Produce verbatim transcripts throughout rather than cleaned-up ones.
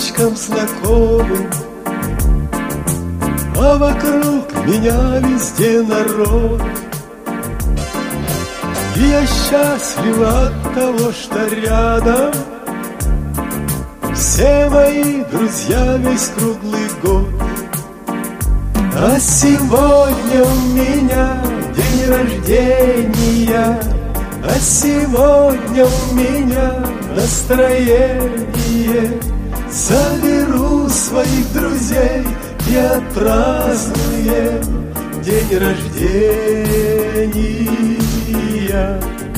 улочкам знакомым, а вокруг меня везде народ. И я счастлив от того, что рядом все мои друзья весь круглый год. А сегодня у меня день рождения, а сегодня у меня настроение. Соберу своих друзей и отпразднуем день рождения.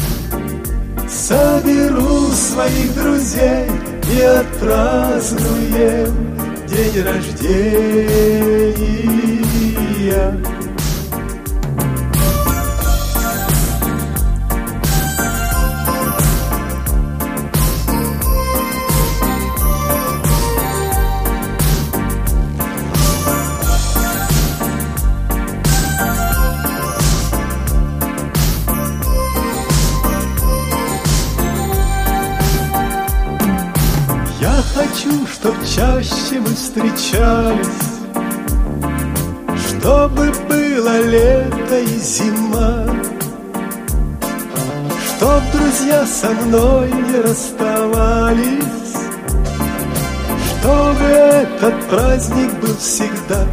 Соберу своих друзей и отпразднуем день рождения. Я хочу, чтоб чаще мы встречались, чтобы было лето и зима, чтоб друзья со мной не расставались, чтобы этот праздник был всегда.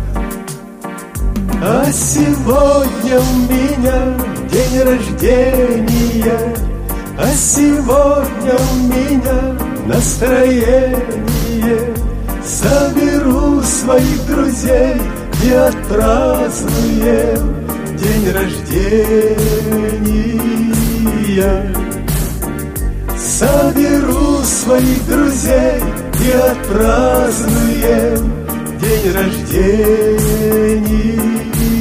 А сегодня у меня день рождения, а сегодня у меня настроение. Соберу своих друзей и отпразднуем день рождения. Соберу своих друзей и отпразднуем день рождения.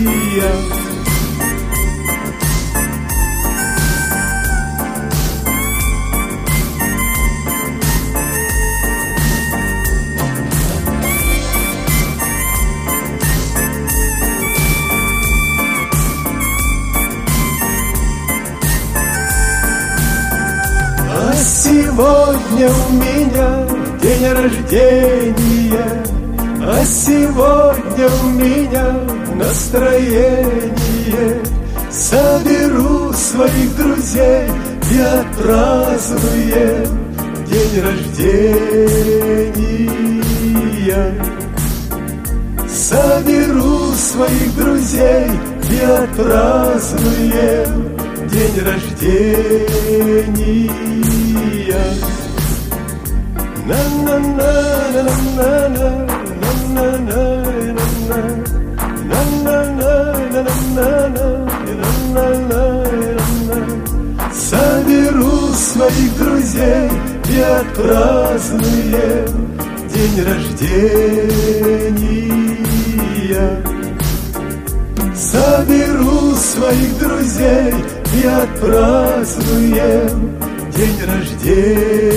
Сегодня у меня день рождения, а сегодня у меня настроение. Соберу своих друзей и отпразднуем день рождения. Соберу своих друзей и отпразднуем день рождения. На на на на на на на на на на. Соберу своих друзей и отпразднуем день рождения. Соберу своих друзей и отпразднуем день рождения.